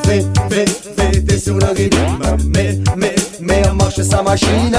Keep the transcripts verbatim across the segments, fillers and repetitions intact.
Fais, fais, fais, t'es sur le rythme. Mais, mais, mais en marche sa machine.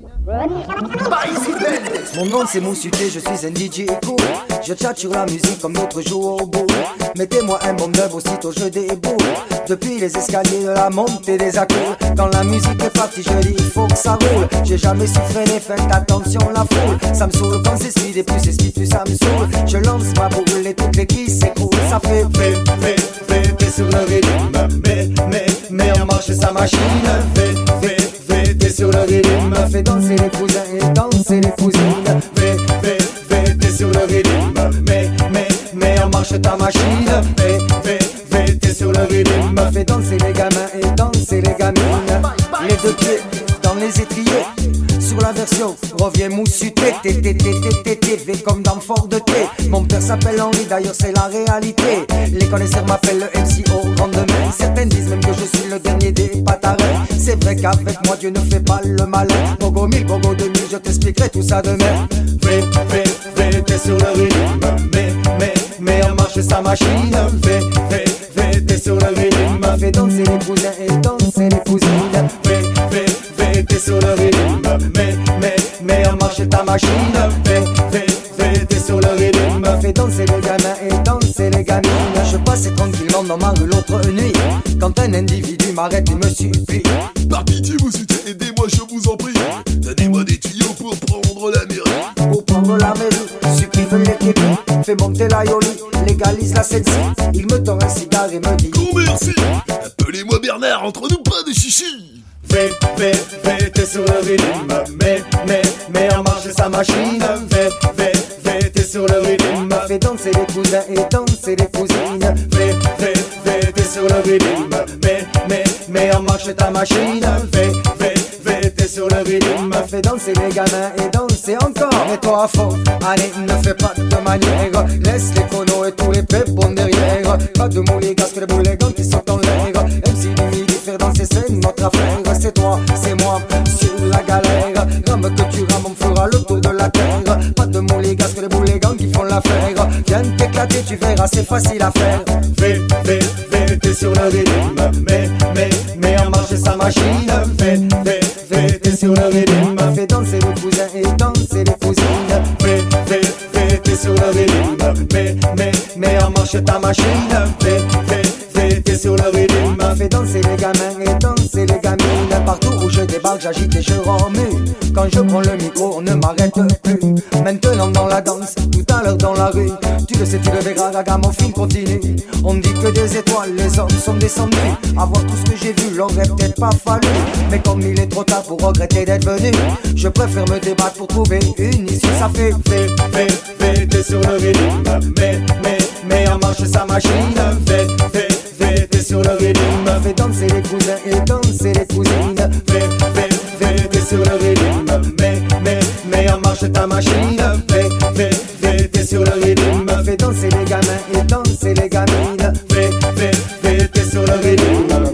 Mon nom c'est Moussuté, je suis un D J cool. Je chatte sur la musique comme d'autres jouent au bout. Mettez-moi un bon dub, aussitôt je déboule. Depuis les escaliers de la montée des accords. Quand la musique est partie, je dis il faut que ça roule. J'ai jamais su freiner, faites attention la foule. Ça me saoule quand c'est speed et plus c'est speed, plus ça me saoule. Je lance ma boule et toutes les qui s'écroulent. Ça fait Fais, fais, fais, t'es sur le rythme. Mais, mais, mais en marche sa machine. Fais, fais, fais, t'es sur le rythme. Fais danser les cousins et danser les cousines. Fais, fais, fais, t'es sur le rythme. Mais, mais, mais en marche ta machine. Fais, fais, fais, t'es sur le rythme. Fais danser les gamins et danser les gamines. Les deux pieds dans les étriers. Sur la version, reviens Moussuté, T T T T T T V comme dans Fort de T. Mon père s'appelle Henri, d'ailleurs c'est la réalité. Les connaisseurs m'appellent le M C au grand demain. Certains disent même que je suis le dernier des patarins. C'est vrai qu'avec moi Dieu ne fait pas le malin. Bogo mille, bogo deux mille, je t'expliquerai tout ça demain. Fais, fais, fais, t'es sur le rythme. Mais, mais, mais en marche sa machine. Fais, fais, fais, t'es sur le rythme. Fais danser les cousins et danser les cousines. Fais, fais, fais, t'es sur le rythme. Mais, mais, mais en marche ta machine. Fais, fais, fais, t'es sur le rythme. Fais danser les gamins et danser les gamines. Je passais tranquillement dans ma rue l'autre nuit, quand un individu m'arrête et me supplie. Par pitié, Moussuté, aidez-moi, je vous en prie. Donnez-moi des tuyaux pour prendre la mairie. Pour prendre la mairie, supprime les képis. Fais monter la yoli, légalise la celle-ci. Il me tend un cigare et me dit Oh merci. Appelez-moi Bernard, entre nous pas de chichi. Fais, fais, fais, t'es sur le rythme. Mais, mais, mais en marche sa machine. Fais, fais, fais, t'es sur le rythme. Fais danser les cousins et danser les cousines. Fais, fais, fais, t'es sur le rythme. Mais, mais, mais en marche ta machine. Fais, fais, fais, t'es sur le rythme. Fais danser les gamins et danser encore. Mets-toi à fond, allez, ne fais pas de manière. Laisse les conos et tous les pépons derrière. Pas de mouligas que les boulégans qui sont en l'air. M C du midi, faire danser c'est notre affaire. C'est toi, c'est moi, sur la galère. Rame que tu rames, on fera le tour de la terre. Pas de mouligas que les boulégans qui font l'affaire. Viens t'éclater, tu verras, c'est facile à faire. Fais, fais, fais, t'es sur le rythme. Mais, mais, mais en marche sa machine. Fais, fais, fais, t'es sur le rythme. Fais danser les cousins et danser les cousines. Fais, fais, fais, t'es sur le rythme. Mais, mais, mais en marche ta machine. Fais, fais, fais, t'es sur le rythme. Fais danser les gamins et danser les gamines. Partout où je débarque, j'agite et je remue. Quand je prends le micro, on ne m'arrête plus. Maintenant dans la danse, tout à l'heure dans la rue. Tu le sais, tu le verras, la gamme, mon film continue. On dit que des étoiles, les hommes sont descendus. Avoir tout ce que j'ai vu, l'aurait peut-être pas fallu. Mais comme il est trop tard pour regretter d'être venu, je préfère me débattre pour trouver une issue. Ça fait Fais, fais, fais, t'es sur le rythme. Mais, mais, mais en marche sa machine. Fais, fais, fais, t'es sur le rythme. Fais danser les cousins et danser les cousines. Fais, fais, fais, t'es sur le rythme. Mais, mais, mais en marche ta machine. Fais, fais, fais, t'es sur le rythme. Fais danser les gamins et danser les gamines. Fais, fais, fais, t'es sur le rythme.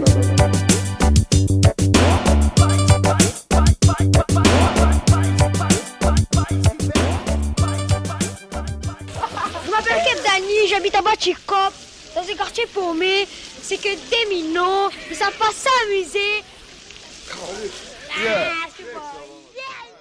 Je m'appelle Kep Dani, j'habite à Bachikop, dans un quartier paumé. C'est que des minots, ils savent pas s'amuser. Yeah.